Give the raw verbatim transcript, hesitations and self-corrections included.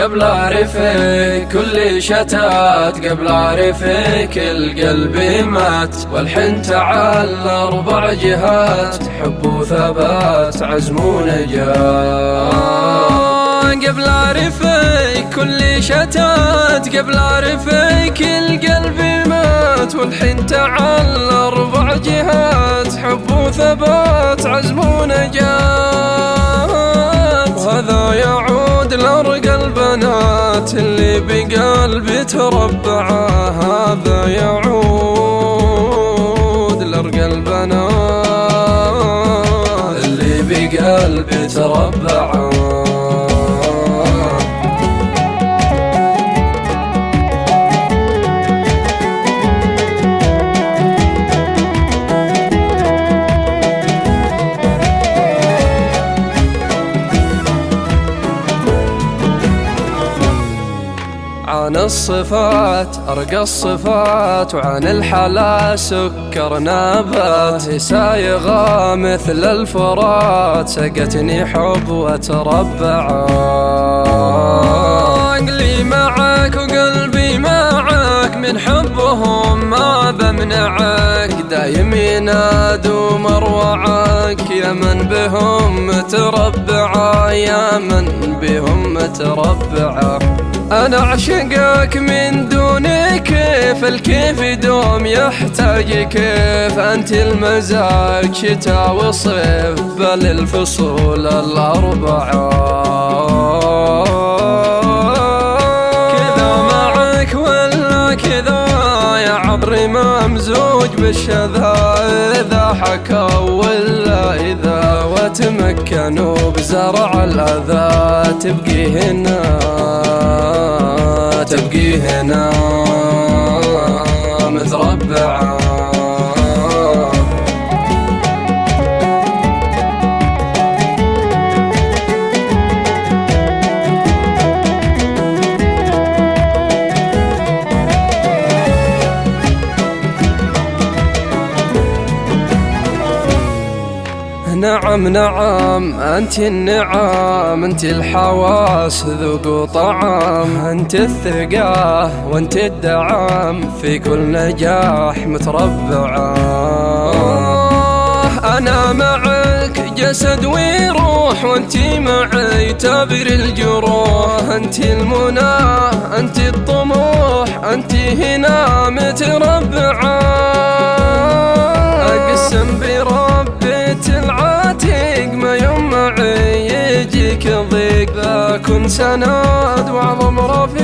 قبل أعرفك كل شتات، قبل أعرفك القلب مات، والحين تعال أربع جهات، حب وثبات عزم ونجاة. قبل أعرفك كل شتات، قبل أعرفك القلب مات، والحين تعال أربع جهات، حب وثبات عزم ونجاة. وهذا يعود لأرقى البنات اللي بقلبي تربعه، هذا يعود لأرقى البنات اللي بقلبي تربعه. عن الصفات أرقى الصفات، وعن الحلا سكر نبات، سايغة مثل الفرات، سقتني حب وتربع. عقلي معك وقلبي معك، من حبهم ما بمنعك، دايم ينادوا مروعك، يا من بهم متربعة، يا من بهم متربعة. أنا أعشقك من دون كيف، الكيف يدوم يحتاج كيف، أنت المزاج شتاء وصيف، بل الفصول الأربعة. كذا معك ولا كذا يا عبري ممزوج بالشذا، إذا حكوا ولا إذا وتمكنوا بزرع الأذى، تبقي هنا تبقي هنا متربعة. نعم نعم أنت النعم، أنت الحواس ذوق وطعم، أنت الثقة وأنت الدعم، في كل نجاح متربعة. أنا معك جسد وروح، وأنت معي تبر الجروح، أنت المنى أنت الطموح، أنت هنا متربعة. أقسم بربي العتيق ما يوم معي يجيك ضيق، ذا كن سند وأعظم رفيق.